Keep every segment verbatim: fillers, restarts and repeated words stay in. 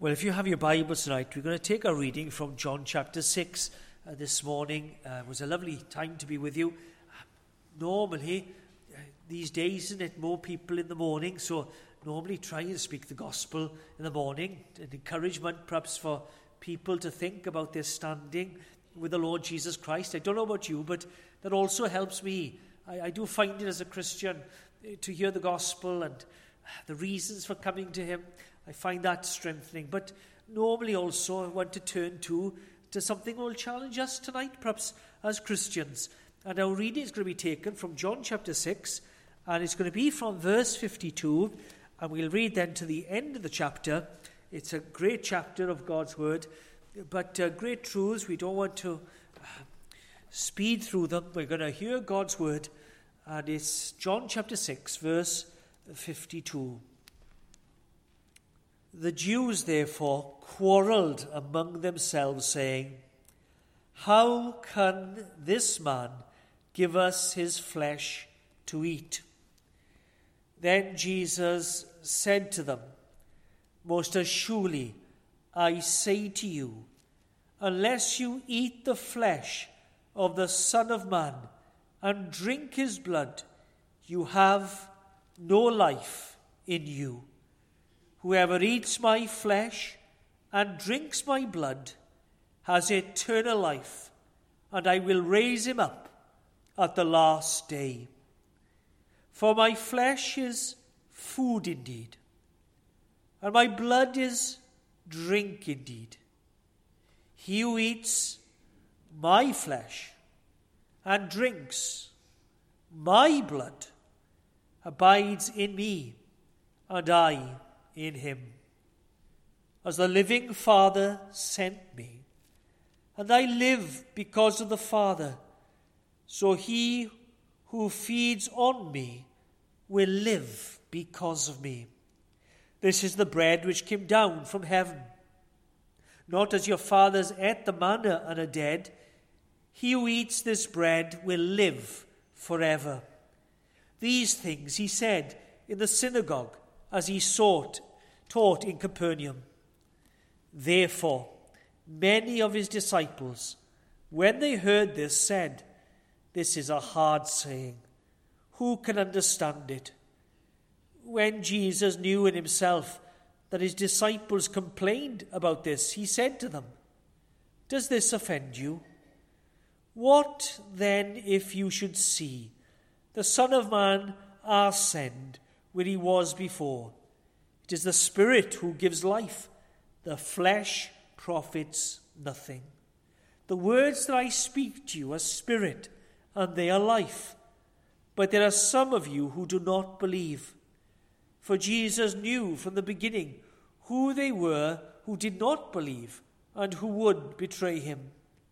Well, if you have your Bibles tonight, we're going to take a reading from John chapter six uh, this morning. Uh, it was a lovely time to be with you. Normally, uh, these days, isn't it, more people in the morning, so normally try and speak the gospel in the morning, an encouragement perhaps for people to think about their standing with the Lord Jesus Christ. I don't know about you, but that also helps me. I, I do find it as a Christian uh, to hear the gospel and the reasons for coming to him. I find that strengthening. But normally also I want to turn to, to something that will challenge us tonight, perhaps as Christians. And our reading is going to be taken from John chapter six, and it's going to be from verse fifty-two, and we'll read then to the end of the chapter. It's a great chapter of God's word, but uh, great truths. We don't want to uh, speed through them. We're going to hear God's word, and it's John chapter six, verse fifty-two. The Jews therefore quarrelled among themselves, saying, "How can this man give us his flesh to eat?" Then Jesus said to them, "Most assuredly I say to you, unless you eat the flesh of the Son of Man and drink his blood, you have no life in you. Whoever eats my flesh and drinks my blood has eternal life, and I will raise him up at the last day. For my flesh is food indeed, and my blood is drink indeed. He who eats my flesh and drinks my blood abides in me, and I in him. As the living Father sent me, and I live because of the Father, so he who feeds on me will live because of me. This is the bread which came down from heaven. Not as your fathers ate the manna and are dead, he who eats this bread will live forever." These things he said in the synagogue as he sought, taught in Capernaum. Therefore, many of his disciples, when they heard this, said, "This is a hard saying. Who can understand it?" When Jesus knew in himself that his disciples complained about this, he said to them, "Does this offend you? What then if you should see the Son of Man ascend where he was before? It is the Spirit who gives life. The flesh profits nothing. The words that I speak to you are spirit, and they are life. But there are some of you who do not believe." For Jesus knew from the beginning who they were who did not believe and who would betray him.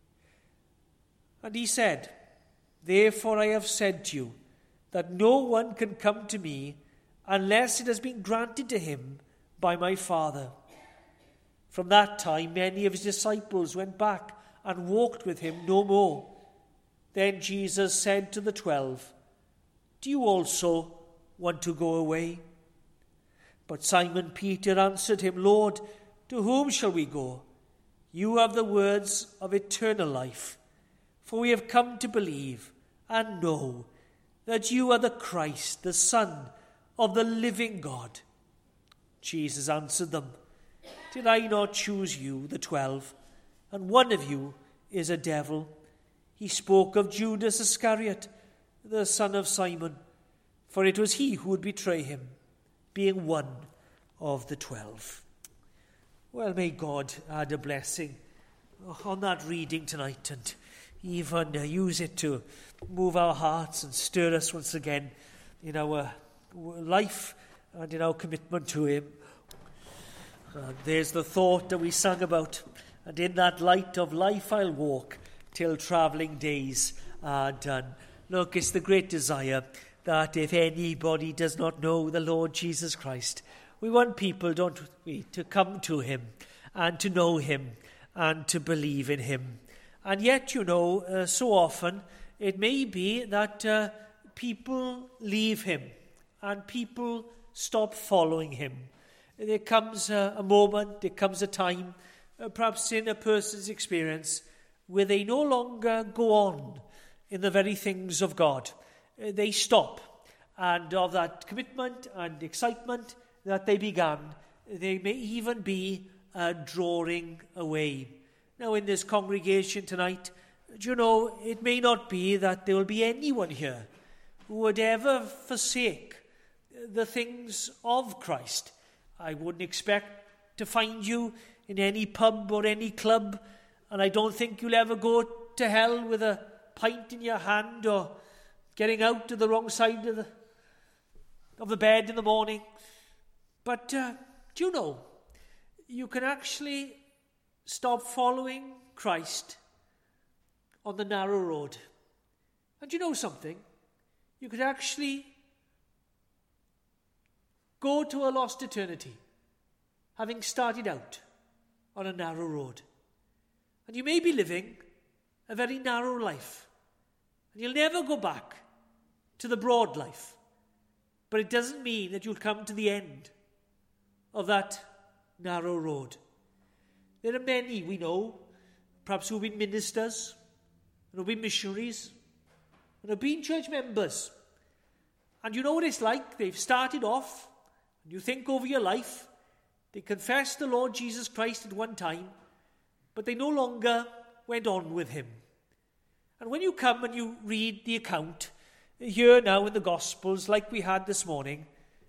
And he said, "Therefore I have said to you that no one can come to me unless it has been granted to him by my Father." From that time many of his disciples went back and walked with him no more. Then Jesus said to the twelve, "Do you also want to go away?" But Simon Peter answered him, "Lord, to whom shall we go? You have the words of eternal life. For we have come to believe and know that you are the Christ, the Son of the living God." Jesus answered them, "Did I not choose you, the twelve, and one of you is a devil?" He spoke of Judas Iscariot, the son of Simon, for it was he who would betray him, being one of the twelve. Well, may God add a blessing on that reading tonight, and even uh, use it to move our hearts and stir us once again in our life and in our commitment to him. And there's the thought that we sang about, "And in that light of life I'll walk till travelling days are done." Look, it's the great desire that if anybody does not know the Lord Jesus Christ, we want people, don't we, to come to him and to know him and to believe in him. And yet, you know, uh, so often it may be that uh, people leave him and people stop following him. there comes a, a moment, there comes a time, uh, perhaps in a person's experience, where they no longer go on in the very things of God. Uh, they stop. And of that commitment and excitement that they began, they may even be uh, drawing away. Now, in this congregation tonight, do you know, it may not be that there will be anyone here who would ever forsake the things of Christ. I wouldn't expect to find you in any pub or any club, and I don't think you'll ever go to hell with a pint in your hand or getting out to the wrong side of the, of the bed in the morning. But uh, do you know, you can actually stop following Christ on the narrow road. And do you know something? You could actually go to a lost eternity, having started out on a narrow road. And you may be living a very narrow life, and you'll never go back to the broad life. But it doesn't mean that you'll come to the end of that narrow road. There are many we know, perhaps who've been ministers, and who've been missionaries, and have been church members. And you know what it's like? They've started off, and you think over your life, they confessed the Lord Jesus Christ at one time, but they no longer went on with him. And when you come and you read the account here now in the Gospels, like we had this morning,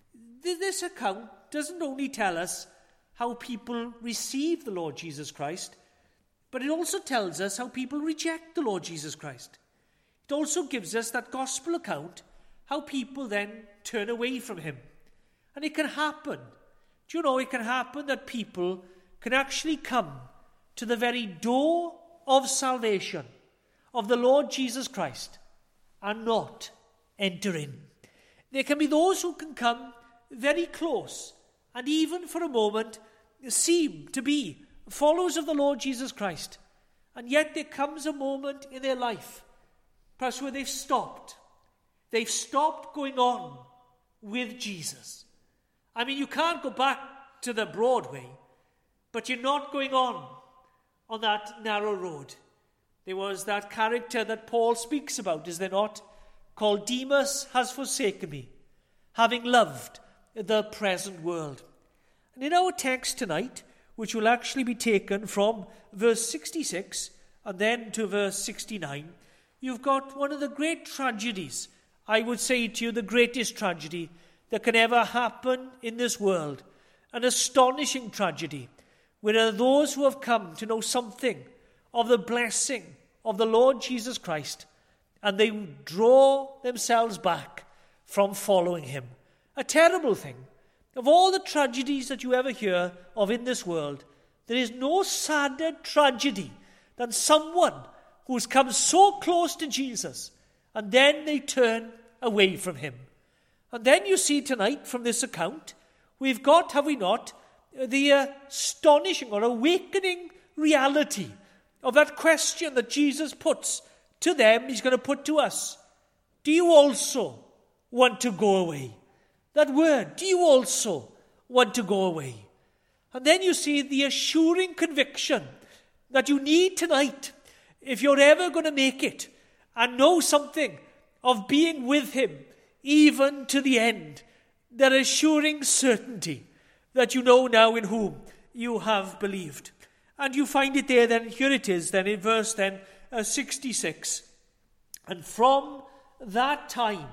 this account doesn't only tell us how people receive the Lord Jesus Christ, but it also tells us how people reject the Lord Jesus Christ. It also gives us that gospel account, how people then turn away from him. And it can happen. Do you know, it can happen that people can actually come to the very door of salvation, of the Lord Jesus Christ, and not enter in. There can be those who can come very close, and even for a moment seem to be followers of the Lord Jesus Christ. And yet there comes a moment in their life, perhaps where they've stopped. They've stopped going on with Jesus. I mean, you can't go back to the Broadway, but you're not going on on that narrow road. There was that character that Paul speaks about, is there not? Called Demas has forsaken me, having loved the present world. And in our text tonight, which will actually be taken from verse sixty-six and then to verse sixty-nine, you've got one of the great tragedies, I would say to you, the greatest tragedy that can ever happen in this world, an astonishing tragedy, where there are those who have come to know something of the blessing of the Lord Jesus Christ, and they draw themselves back from following him. A terrible thing. Of all the tragedies that you ever hear of in this world, there is no sadder tragedy than someone who's come so close to Jesus, and then they turn away from him. And then you see tonight from this account, we've got, have we not, the astonishing or awakening reality of that question that Jesus puts to them, he's going to put to us. Do you also want to go away? That word, do you also want to go away? And then you see the assuring conviction that you need tonight, if you're ever going to make it and know something of being with him even to the end, that assuring certainty that you know now in whom you have believed. And you find it there then, here it is then in verse then uh, sixty-six. And from that time,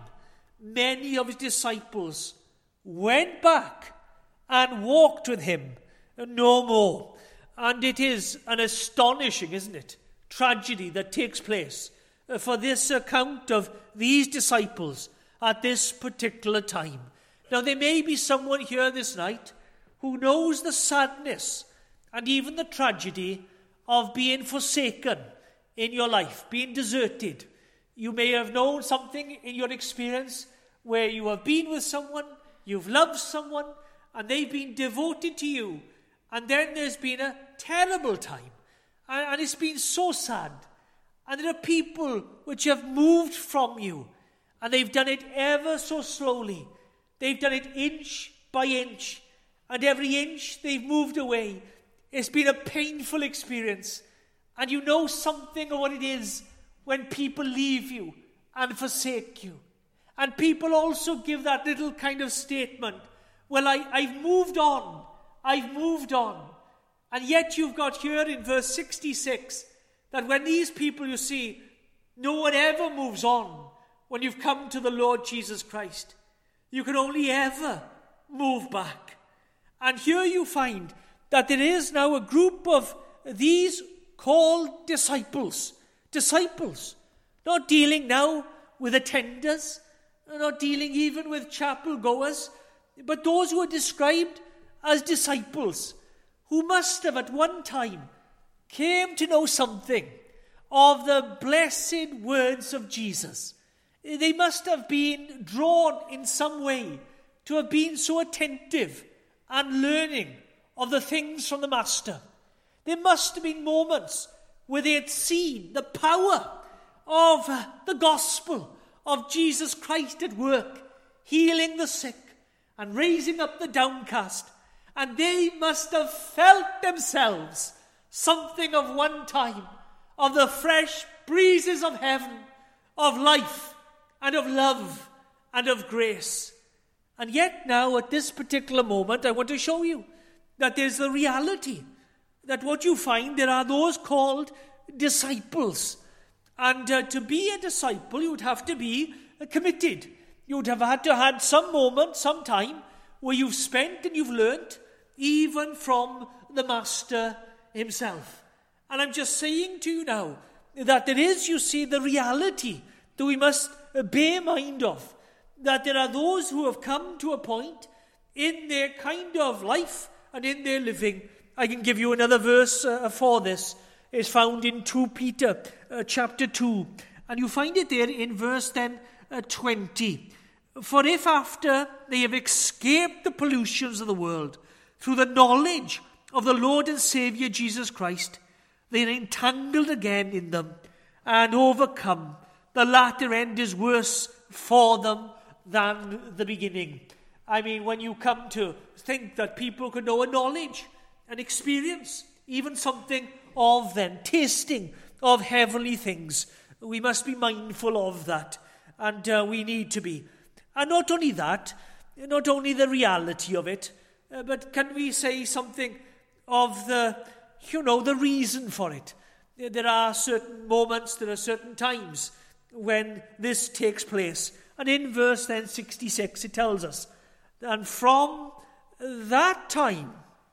many of his disciples went back and walked with him no more. And it is an astonishing, isn't it, tragedy that takes place for this account of these disciples at this particular time. Now, there may be someone here this night who knows the sadness and even the tragedy of being forsaken in your life, being deserted. You may have known something in your experience where you have been with someone, you've loved someone, and they've been devoted to you. And then there's been a terrible time. And, and it's been so sad. And there are people which have moved from you. And they've done it ever so slowly. They've done it inch by inch. and every inch they've moved away, it's been a painful experience. And you know something of what it is when people leave you and forsake you. And people also give that little kind of statement, well, I, I've moved on, I've moved on. And yet you've got here in verse sixty-six, that when these people, you see, no one ever moves on when you've come to the Lord Jesus Christ. You can only ever move back. And here you find that there is now a group of these called disciples. Disciples. Not dealing now with attenders, not dealing even with chapel goers, but those who are described as disciples, who must have at one time came to know something of the blessed words of Jesus. They must have been drawn in some way to have been so attentive and learning of the things from the Master. There must have been moments where they had seen the power of the gospel of Jesus Christ at work, healing the sick and raising up the downcast. And they must have felt themselves something of one time, of the fresh breezes of heaven, of life and of love and of grace. And yet now, at this particular moment, I want to show you that there's the reality, that what you find, there are those called disciples. And uh, to be a disciple, you would have to be uh, committed. You would have had to have had some moment, some time, where you've spent and you've learnt, even from the Master himself. And I'm just saying to you now, that there is, you see, the reality that we must uh, bear mind of, that there are those who have come to a point in their kind of life and in their living. I can give you another verse uh, for this. It's found in Second Peter uh, chapter two. And you find it there in verse then uh, twenty. For if after they have escaped the pollutions of the world, through the knowledge of the Lord and Saviour Jesus Christ, they are entangled again in them and overcome, the latter end is worse for them than the beginning. I mean, when you come to think that people could know a knowledge, an experience, even something of them, tasting of heavenly things, we must be mindful of that, and uh, we need to be. And not only that, not only the reality of it, uh, but can we say something of the, you know, the reason for it? There are certain moments, there are certain times when this takes place. And in verse then sixty-six, it tells us, and from that time,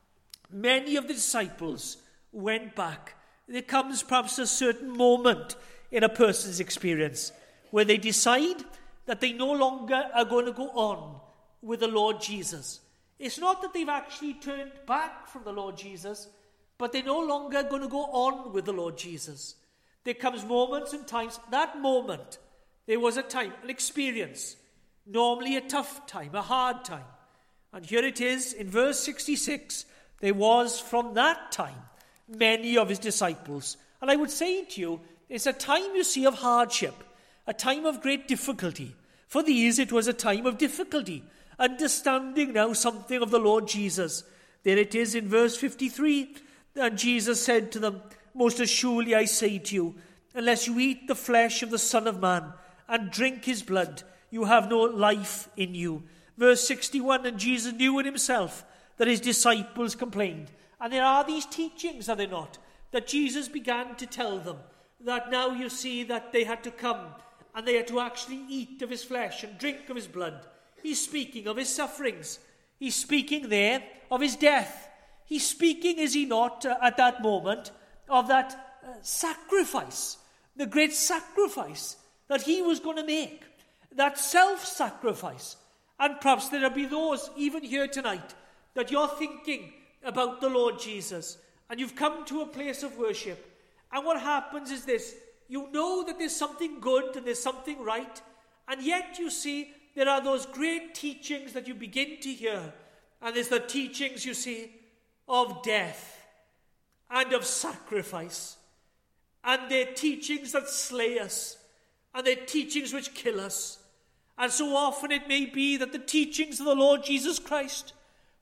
many of the disciples went back. There comes perhaps a certain moment in a person's experience where they decide that they no longer are going to go on with the Lord Jesus. It's not that they've actually turned back from the Lord Jesus, but they're no longer going to go on with the Lord Jesus. There comes moments and times, that moment, there was a time, an experience, normally a tough time, a hard time. And here it is in verse sixty-six, there was from that time many of his disciples. And I would say to you, it's a time, you see, of hardship, a time of great difficulty. For these it was a time of difficulty, understanding now something of the Lord Jesus. There it is in verse fifty-three, and Jesus said to them, most assuredly I say to you, unless you eat the flesh of the Son of Man and drink his blood, you have no life in you. Verse sixty-one, and Jesus knew in himself that his disciples complained. And there are these teachings, are there not, that Jesus began to tell them, that now you see that they had to come and they had to actually eat of his flesh and drink of his blood. He's speaking of his sufferings. He's speaking there of his death. He's speaking, is he not, uh, at that moment, of that uh, sacrifice, the great sacrifice that he was going to make, that self-sacrifice. And perhaps there'll be those, even here tonight, that you're thinking about the Lord Jesus, and you've come to a place of worship, and what happens is this, you know that there's something good and there's something right, and yet you see there are those great teachings that you begin to hear, and there's the teachings, you see, of death and of sacrifice, and they're teachings that slay us, and they're teachings which kill us. And so often it may be that the teachings of the Lord Jesus Christ,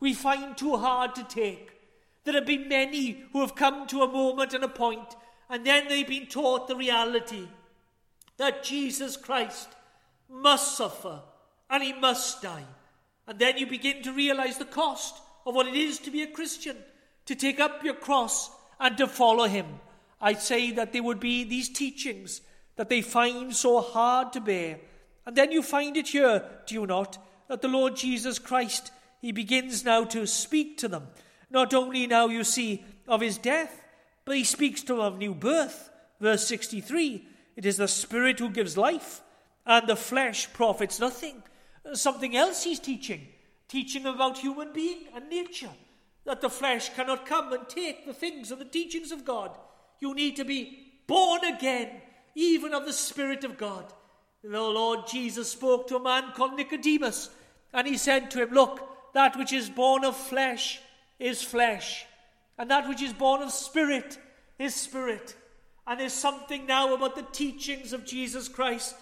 we find too hard to take. There have been many who have come to a moment and a point, and then they've been taught the reality that Jesus Christ must suffer and he must die. And then you begin to realize the cost of what it is to be a Christian, to take up your cross and to follow him. I'd say that there would be these teachings that they find so hard to bear. And then you find it here, do you not, that the Lord Jesus Christ, he begins now to speak to them. Not only now, you see, of his death, but he speaks to them of new birth. Verse sixty-three, it is the Spirit who gives life, and the flesh profits nothing. Something else he's teaching, teaching about human being and nature, that the flesh cannot come and take the things and the teachings of God. You need to be born again, even of the Spirit of God. The Lord Jesus spoke to a man called Nicodemus, and he said to him, look, that which is born of flesh is flesh, and that which is born of spirit is spirit. And there's something now about the teachings of Jesus Christ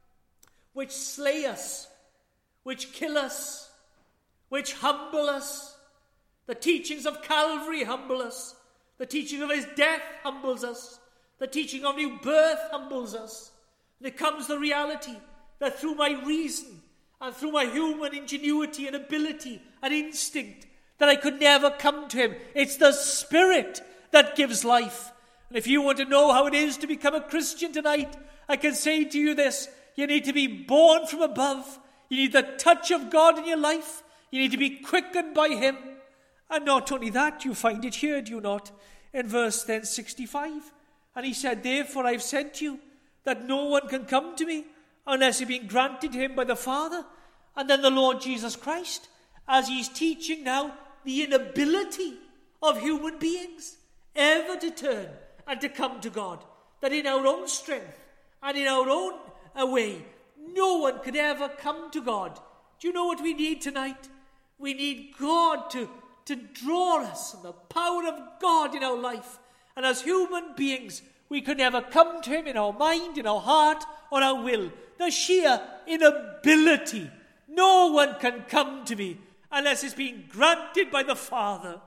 which slay us, which kill us, which humble us. The teachings of Calvary humble us. The teaching of his death humbles us. The teaching of new birth humbles us. There comes the reality that through my reason and through my human ingenuity and ability and instinct, that I could never come to him. It's the Spirit that gives life. And if you want to know how it is to become a Christian tonight, I can say to you this: you need to be born from above. You need the touch of God in your life. You need to be quickened by him. And not only that, you find it here, do you not? In verse then sixty-five. And he said, therefore I've sent you, that no one can come to me unless it be granted him by the Father. And then the Lord Jesus Christ, as he's teaching now the inability of human beings ever to turn and to come to God, that in our own strength and in our own way, no one could ever come to God. Do you know what we need tonight? We need God to, to draw us, and the power of God in our life. And as human beings, we could never come to him in our mind, in our heart, or our will. The sheer inability. No one can come to me unless it's been granted by the Father.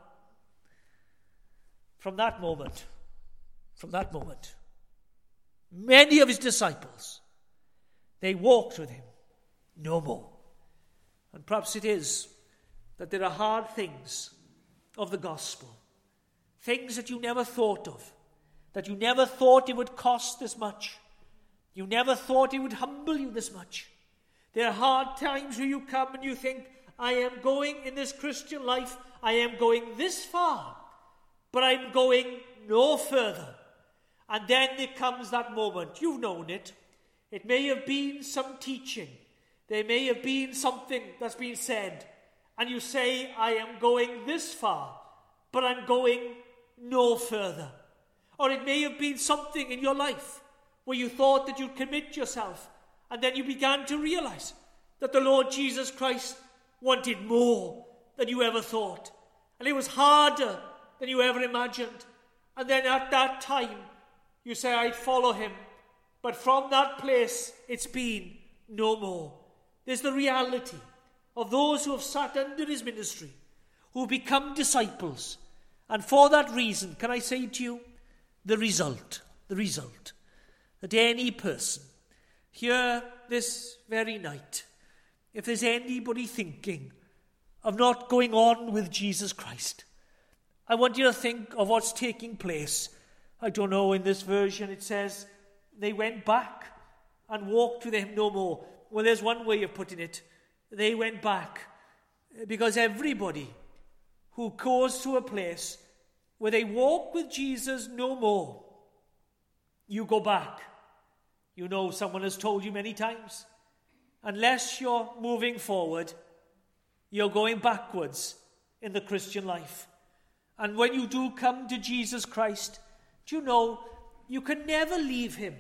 From that moment, from that moment, many of his disciples, they walked with him no more. And perhaps it is that there are hard things of the gospel, things that you never thought of, that you never thought it would cost this much. You never thought it would humble you this much. There are hard times where you come and you think, I am going in this Christian life, I am going this far, but I'm going no further. And then there comes that moment. You've known it. It may have been some teaching. There may have been something that's been said. And you say, I am going this far, but I'm going no further. Or it may have been something in your life where you thought that you'd commit yourself, and then you began to realize that the Lord Jesus Christ wanted more than you ever thought. And it was harder than you ever imagined. And then at that time, you say, I'd follow him. But from that place, it's been no more. There's the reality of those who have sat under his ministry, who have become disciples. And for that reason, can I say to you, the result, the result, that any person here this very night, if there's anybody thinking of not going on with Jesus Christ, I want you to think of what's taking place. I don't know, in this version it says they went back and walked with him no more. Well, there's one way of putting it. They went back because everybody who goes to a place where they walk with Jesus no more, you go back. You know, someone has told you many times, unless you're moving forward, you're going backwards in the Christian life. And when you do come to Jesus Christ, do you know, you can never leave him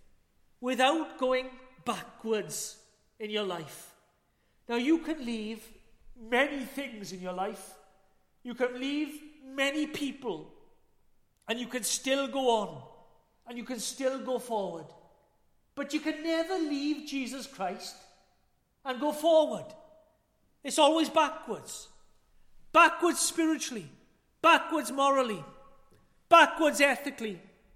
without going backwards in your life. Now, you can leave many things in your life. You can leave many people, and you can still go on, and you can still go forward. But you can never leave Jesus Christ and go forward. It's always backwards. backwards spiritually, backwards morally, backwards ethically,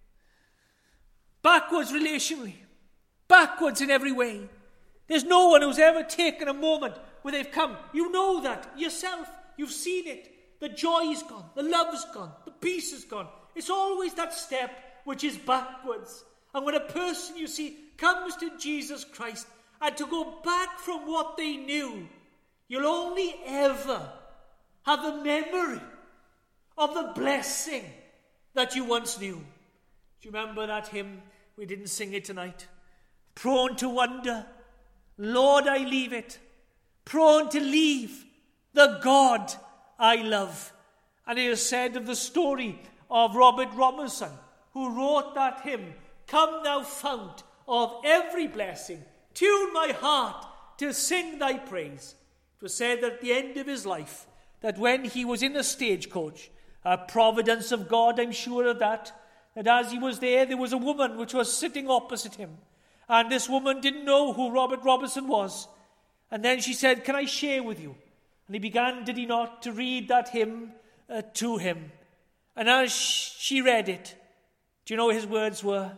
backwards relationally, backwards in every way. There's no one who's ever taken a moment where they've come. You know that yourself. You've seen it. The joy is gone. The love is gone. The peace is gone. It's always that step which is backwards. And when a person, you see, comes to Jesus Christ and to go back from what they knew, you'll only ever have the memory of the blessing that you once knew. Do you remember that hymn? We didn't sing it tonight. Prone to wonder, Lord, I leave it. Prone to leave the God I love. And it is said of the story of Robert Robinson, who wrote that hymn, Come thou fount of every blessing, tune my heart to sing thy praise. It was said that at the end of his life, that when he was in a stagecoach, a providence of God, I'm sure of that, that as he was there, there was a woman which was sitting opposite him. And this woman didn't know who Robert Robinson was. And then she said, can I share with you? And he began, did he not, to read that hymn uh, to him. And as she read it, do you know what his words were?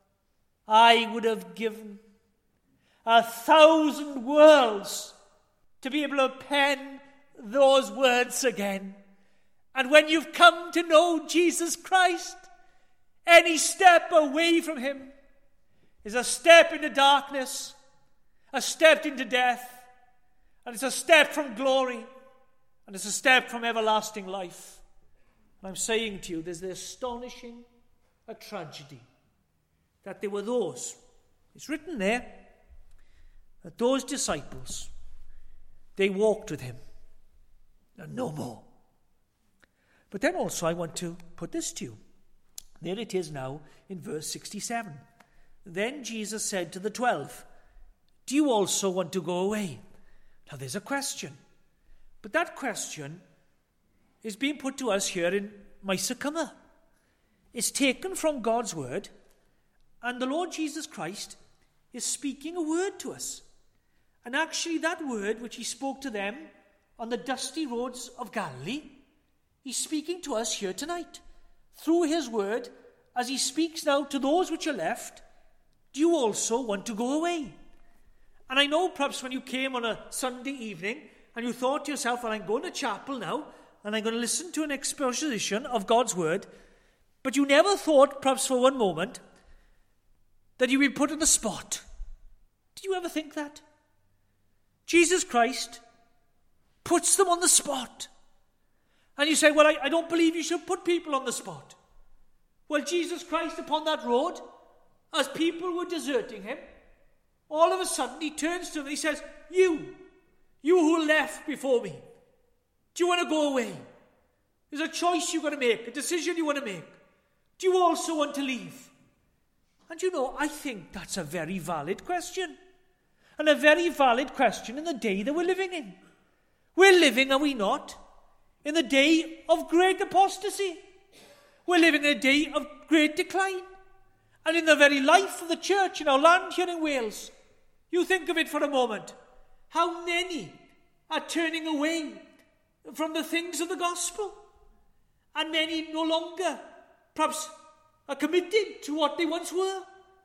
I would have given a thousand worlds to be able to pen those words again. And when you've come to know Jesus Christ, any step away from him is a step into darkness, a step into death, and it's a step from glory, and it's a step from everlasting life. And I'm saying to you, there's the astonishing a tragedy that there were those, it's written there, that those disciples, they walked with him, and no more. But then also I want to put this to you. There it is now in verse sixty-seven. Then Jesus said to the twelve, do you also want to go away? Now there's a question. But that question is being put to us here in Maesecummer. It's taken from God's word, and the Lord Jesus Christ is speaking a word to us. And actually that word which he spoke to them on the dusty roads of Galilee, he's speaking to us here tonight. Through his word, as he speaks now to those which are left, do you also want to go away? And I know perhaps when you came on a Sunday evening and you thought to yourself, well, I'm going to chapel now and I'm going to listen to an exposition of God's word, but you never thought, perhaps for one moment, that you'd be put on the spot. Did you ever think that? Jesus Christ puts them on the spot. And you say, well, I, I don't believe you should put people on the spot. Well, Jesus Christ upon that road, as people were deserting him, all of a sudden he turns to them and he says, you, you who left before me, do you want to go away? There's a choice you've got to make, a decision you want to make. Do you also want to leave? And you know, I think that's a very valid question. And a very valid question in the day that we're living in. We're living, are we not, in the day of great apostasy. We're living in a day of great decline. And in the very life of the church in our land here in Wales, you think of it for a moment, how many are turning away from the things of the gospel, and many no longer perhaps are committed to what they once were.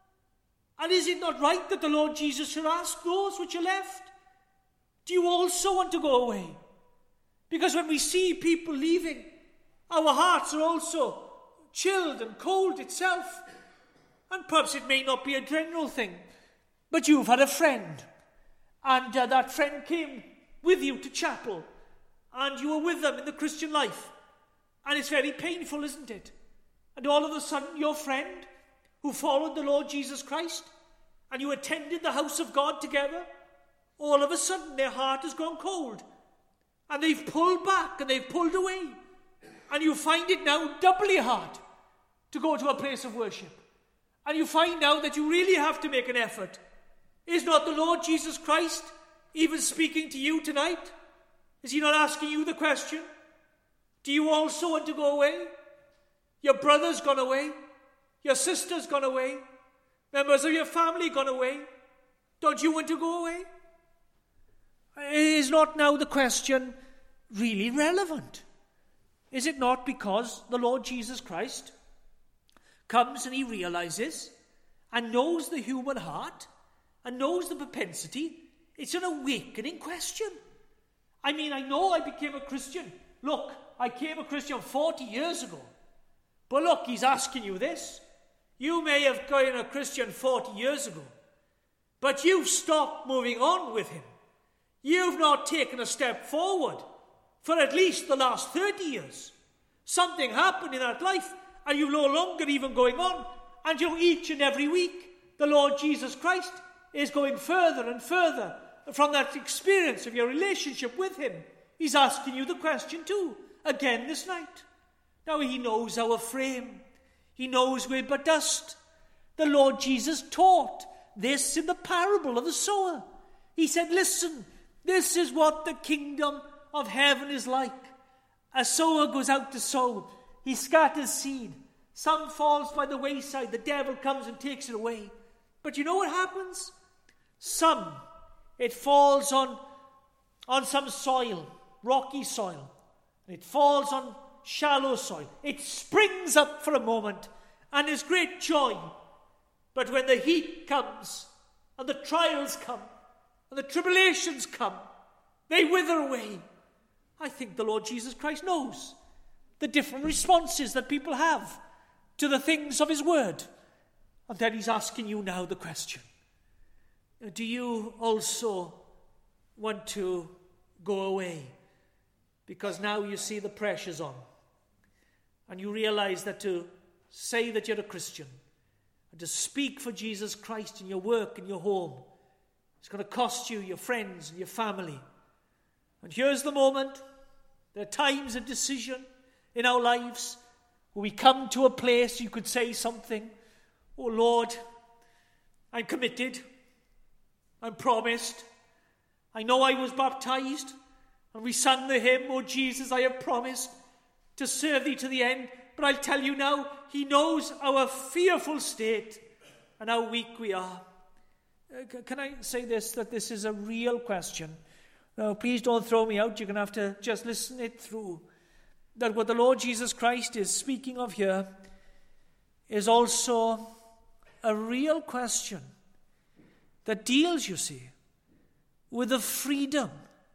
And is it not right that the Lord Jesus should ask those which are left, do you also want to go away? Because when we see people leaving, our hearts are also chilled and cold itself. And perhaps it may not be a general thing, but you've had a friend, and uh, that friend came with you to chapel, and you were with them in the Christian life. And it's very painful, isn't it? And all of a sudden your friend, who followed the Lord Jesus Christ, and you attended the house of God together, all of a sudden their heart has gone cold. And they've pulled back and they've pulled away. And you find it now doubly hard to go to a place of worship. And you find now that you really have to make an effort. Is not the Lord Jesus Christ even speaking to you tonight? Is he not asking you the question? Do you also want to go away? Your brother's gone away. Your sister's gone away. Members of your family gone away. Don't you want to go away? It is not now the question, really relevant? Is it not because the Lord Jesus Christ comes and he realizes and knows the human heart and knows the propensity? It's an awakening question. I mean, I know I became a Christian. Look, I became a Christian forty years ago. But look, he's asking you this. You may have been a Christian forty years ago, but you've stopped moving on with him. You've not taken a step forward for at least the last thirty years. Something happened in that life, and you're no longer even going on. And you know, each and every week, the Lord Jesus Christ is going further and further from that experience of your relationship with him. He's asking you the question too, again this night. Now, he knows our frame. He knows we're but dust. The Lord Jesus taught this in the parable of the sower. He said, listen, this is what the kingdom of heaven is like. A sower goes out to sow. He scatters seed. Some falls by the wayside. The devil comes and takes it away. But you know what happens? Some, it falls on, on some soil, rocky soil. It falls on shallow soil. It springs up for a moment and there's great joy. But when the heat comes and the trials come and the tribulations come, they wither away. I think the Lord Jesus Christ knows the different responses that people have to the things of his word. And then he's asking you now the question, do you also want to go away? Because now you see the pressure's on. And you realize that to say that you're a Christian and to speak for Jesus Christ in your work and your home, it's going to cost you your friends and your family. And here's the moment. There are times of decision in our lives where we come to a place you could say something. Oh Lord, I'm committed. I'm promised. I know I was baptized. And we sang the hymn, oh Jesus, I have promised to serve thee to the end. But I'll tell you now, he knows our fearful state and how weak we are. Uh, can I say this, that this is a real question? Now, please don't throw me out. You're going to have to just listen it through. That what the Lord Jesus Christ is speaking of here is also a real question that deals, you see, with the freedom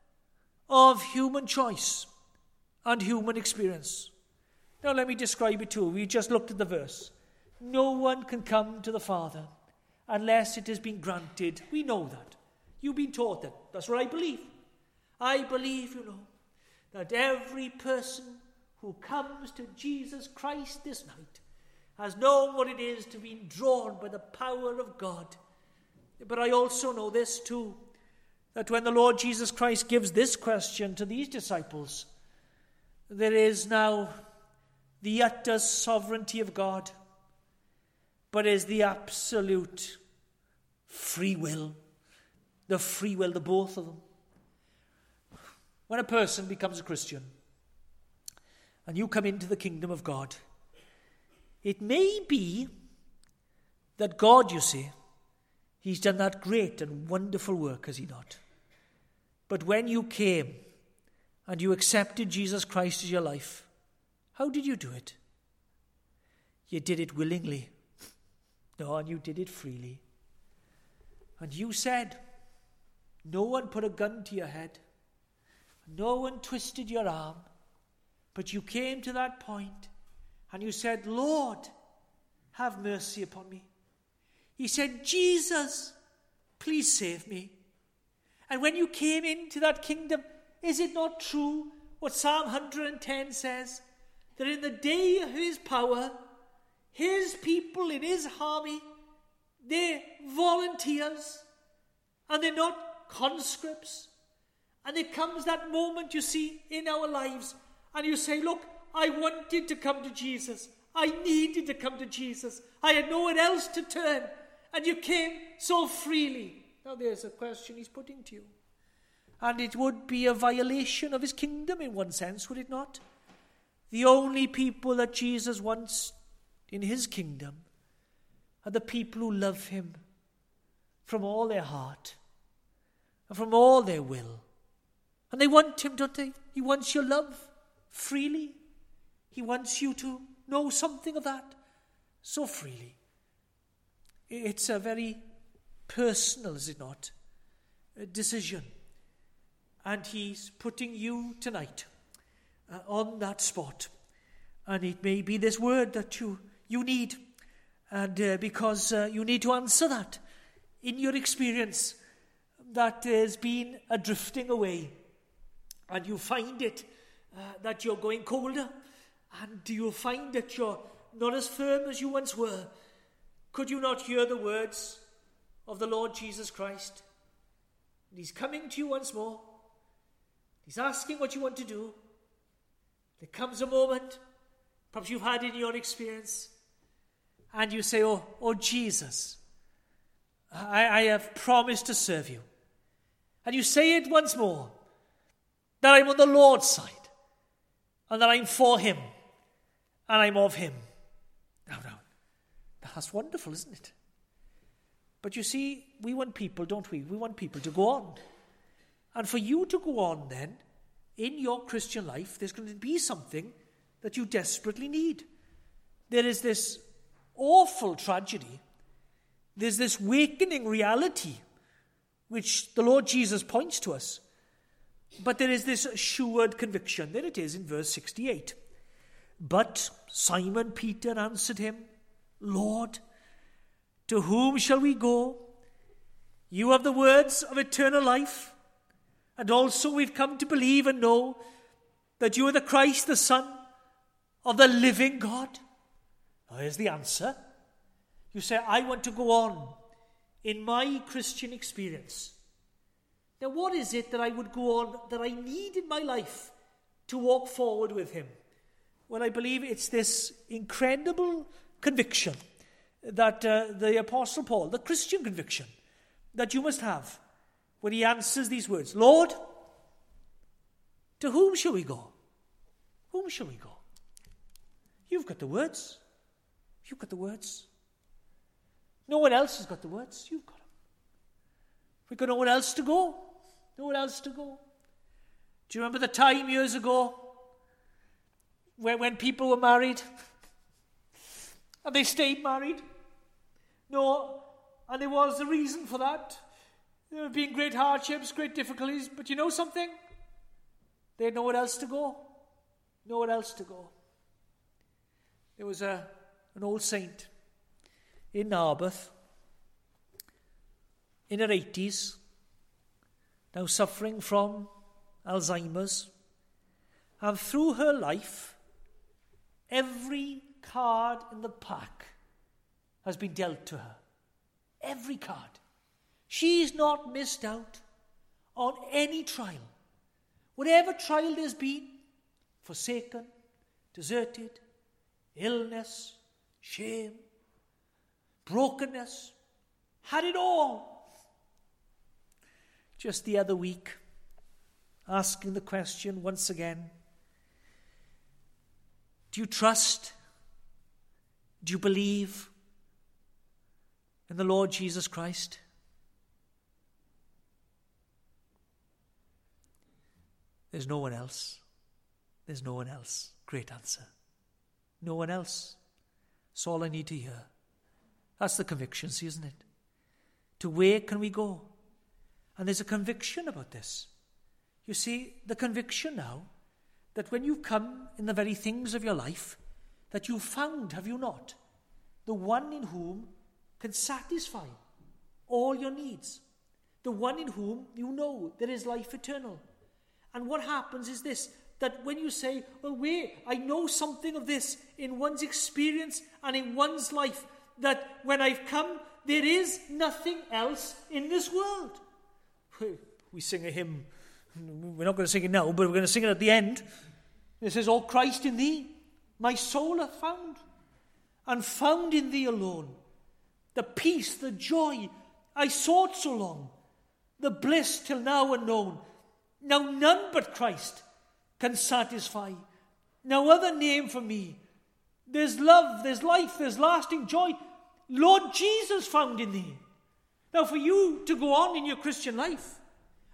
of human choice and human experience. Now, let me describe it to you. We just looked at the verse. No one can come to the Father unless it has been granted. We know that. You've been taught that. That's what I believe. I believe, you know, that every person who comes to Jesus Christ this night has known what it is to be drawn by the power of God. But I also know this too, that when the Lord Jesus Christ gives this question to these disciples, there is now the utter sovereignty of God, but is the absolute free will, the free will, the both of them. When a person becomes a Christian and you come into the kingdom of God, it may be that God, you see, he's done that great and wonderful work, has he not? But when you came and you accepted Jesus Christ as your life, how did you do it? You did it willingly. No, and you did it freely. And you said, no one put a gun to your head. No one twisted your arm. But you came to that point and you said, Lord, have mercy upon me. He said, Jesus, please save me. And when you came into that kingdom, is it not true what Psalm one hundred ten says? That in the day of his power, his people in his army, they're volunteers and they're not conscripts. And there comes that moment, you see, in our lives, and you say, look, I wanted to come to Jesus. I needed to come to Jesus. I had nowhere else to turn. And you came so freely. Now there's a question he's putting to you. And it would be a violation of his kingdom in one sense, would it not? The only people that Jesus wants in his kingdom are the people who love him from all their heart and from all their will And they want him, don't they? He wants your love freely. He wants you to know something of that so freely. It's a very personal, is it not, a decision. And he's putting you tonight uh, on that spot. And it may be this word that you, you need. And uh, because uh, you need to answer that in your experience that has been a drifting away. And you find it uh, that you're going colder. And you find that you're not as firm as you once were. Could you not hear the words of the Lord Jesus Christ? And he's coming to you once more. He's asking what you want to do. There comes a moment, perhaps you've had in your experience, and you say, oh, oh Jesus, I, I have promised to serve you. And you say it once more, that I'm on the Lord's side, and that I'm for him, and I'm of him. Now, now, that's wonderful, isn't it? But you see, we want people, don't we? We want people to go on. And for you to go on then, in your Christian life, there's going to be something that you desperately need. There is this awful tragedy. There's this awakening reality which the Lord Jesus points to us. But there is this assured conviction. There it is in verse sixty-eight. But Simon Peter answered him, Lord, to whom shall we go? You have the words of eternal life. And also we've come to believe and know that you are the Christ, the Son of the living God. Now here's the answer. You say, I want to go on in my Christian experience. Now what is it that I would go on, that I need in my life to walk forward with him? Well, I believe it's this incredible conviction that uh, the Apostle Paul, the Christian conviction, that you must have when he answers these words. Lord, to whom shall we go? Whom shall we go? You've got the words. You've got the words. No one else has got the words. You've got them. We've got no one else to go. No one else to go. Do you remember the time years ago when, when people were married and they stayed married? No, and there was a reason for that. There have been great hardships, great difficulties, but you know something? They had nowhere else to go. Nowhere else to go. There was a an old saint in Narberth, in her eighties, now suffering from Alzheimer's, and through her life, every card in the pack has been dealt to her. Every card. She's not missed out on any trial. Whatever trial there's been, forsaken, deserted, illness, shame, brokenness, had it all. Just the other week, asking the question once again, do you trust? Do you believe in the Lord Jesus Christ? There's no one else. There's no one else. Great answer. No one else. That's all I need to hear. That's the conviction, see, isn't it? To where can we go? And there's a conviction about this. You see, the conviction now that when you've come in the very things of your life, that you've found, have you not, the one in whom can satisfy all your needs. The one in whom you know there is life eternal. And what happens is this, that when you say, well, wait, I know something of this in one's experience and in one's life, that when I've come, there is nothing else in this world. We sing a hymn. We're not going to sing it now, but we're going to sing it at the end. It says, "O Christ, in thee my soul hath found, and found in thee alone the peace, the joy I sought so long, the bliss till now unknown. Now none but Christ can satisfy. No other name for me. There's love, there's life, there's lasting joy. Lord Jesus found in thee." Now for you to go on in your Christian life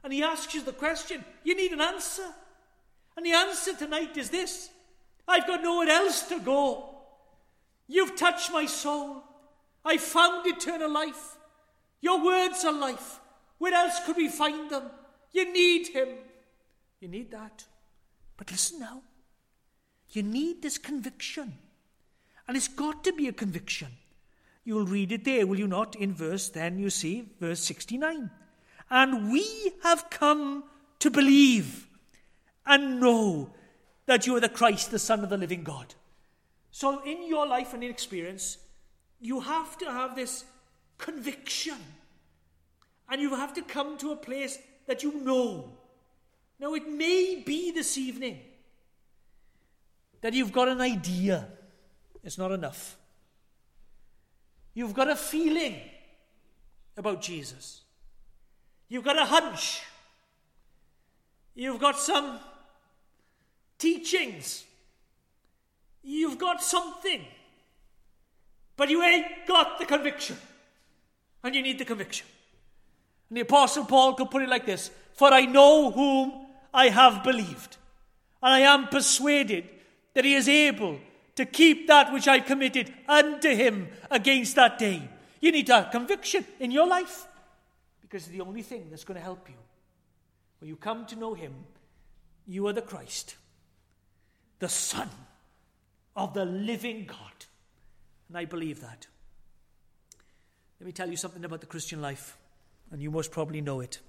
and he asks you the question, you need an answer. And the answer tonight is this: I've got nowhere else to go. You've touched my soul. I found eternal life. Your words are life. Where else could we find them? You need him. You need that. But listen now. You need this conviction. And it's got to be a conviction. You'll read it there, will you not? In verse, then you see, verse sixty-nine. And we have come to believe and know that you are the Christ, the Son of the living God. So in your life and in experience, you have to have this conviction. And you have to come to a place that you know. Now, it may be this evening that you've got an idea. It's not enough. You've got a feeling about Jesus. You've got a hunch. You've got some teachings. You've got something. But you ain't got the conviction. And you need the conviction. And the Apostle Paul could put it like this: For I know whom I have believed, and I am persuaded that he is able to keep that which I committed unto him against that day. You need to have conviction in your life, because it's the only thing that's going to help you. When you come to know him, you are the Christ, the Son of the living God. And I believe that. Let me tell you something about the Christian life, and you most probably know it.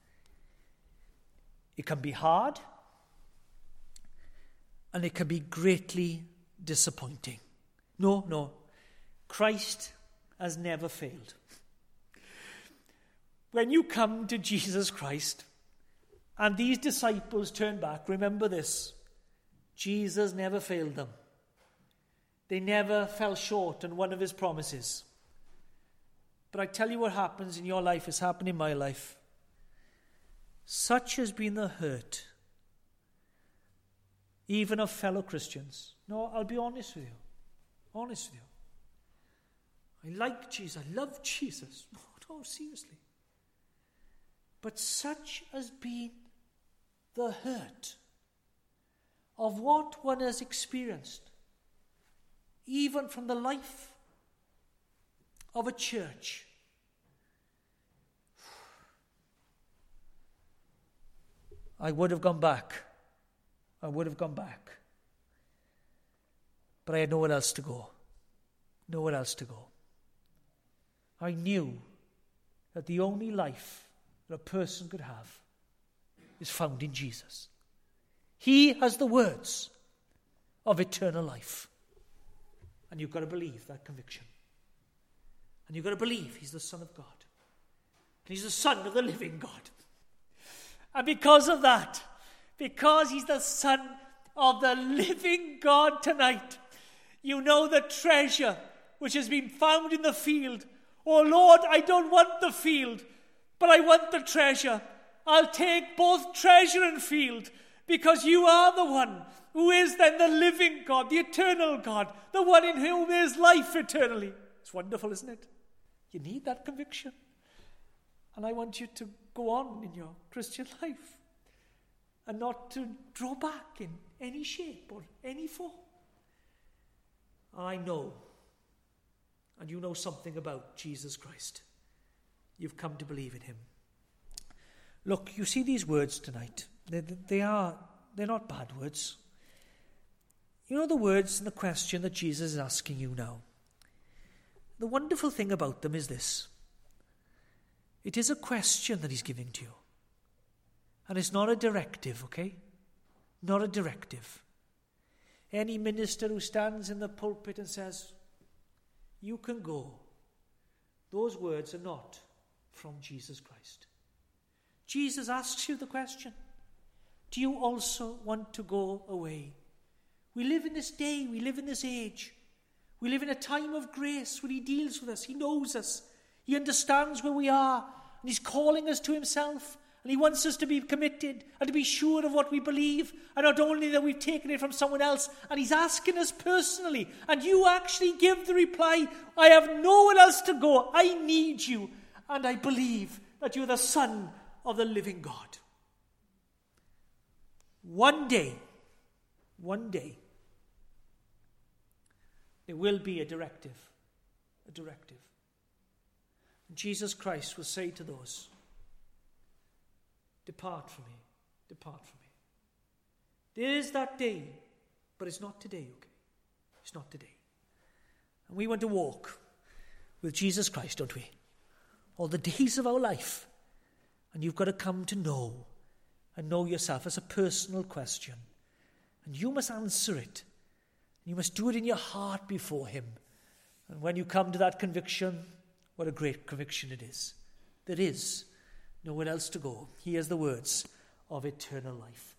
It can be hard, and it can be greatly disappointing. No, no. Christ has never failed. When you come to Jesus Christ, and these disciples turn back, remember this: Jesus never failed them. They never fell short on one of his promises. But I tell you what happens in your life has happened in my life. Such has been the hurt, even of fellow Christians. No, I'll be honest with you. Honest with you. I like Jesus. I love Jesus. No, no, seriously. But such has been the hurt of what one has experienced, even from the life of a church. I would have gone back. I would have gone back. But I had nowhere else to go. Nowhere else to go. I knew that the only life that a person could have is found in Jesus. He has the words of eternal life. And you've got to believe that conviction. And you've got to believe he's the Son of God. And he's the Son of the living God. And because of that, because he's the Son of the living God tonight, you know the treasure which has been found in the field. Oh Lord, I don't want the field, but I want the treasure. I'll take both treasure and field, because you are the one who is then the living God, the eternal God, the one in whom there is life eternally. It's wonderful, isn't it? You need that conviction. And I want you to go on in your Christian life and not to draw back in any shape or any form. I know, and you know something about Jesus Christ. You've come to believe in him. Look, you see these words tonight. They, they are, they're not bad words. You know the words and the question that Jesus is asking you now. The wonderful thing about them is this. It is a question that he's giving to you. And it's not a directive, okay? Not a directive. Any minister who stands in the pulpit and says, you can go, those words are not from Jesus Christ. Jesus asks you the question, do you also want to go away? We live in this day, we live in this age. We live in a time of grace where he deals with us, he knows us, he understands where we are, and he's calling us to himself. And he wants us to be committed and to be sure of what we believe. And not only that we've taken it from someone else, and he's asking us personally. And you actually give the reply, I have nowhere else to go. I need you. And I believe that you're the Son of the living God. One day, one day, there will be a directive, a directive. And Jesus Christ will say to those, depart from me, depart from me. There is that day, but it's not today, okay? It's not today. And we want to walk with Jesus Christ, don't we? All the days of our life. And you've got to come to know and know yourself as a personal question. And you must answer it. You must do it in your heart before him. And when you come to that conviction, what a great conviction it is. There is nowhere else to go. He has the words of eternal life.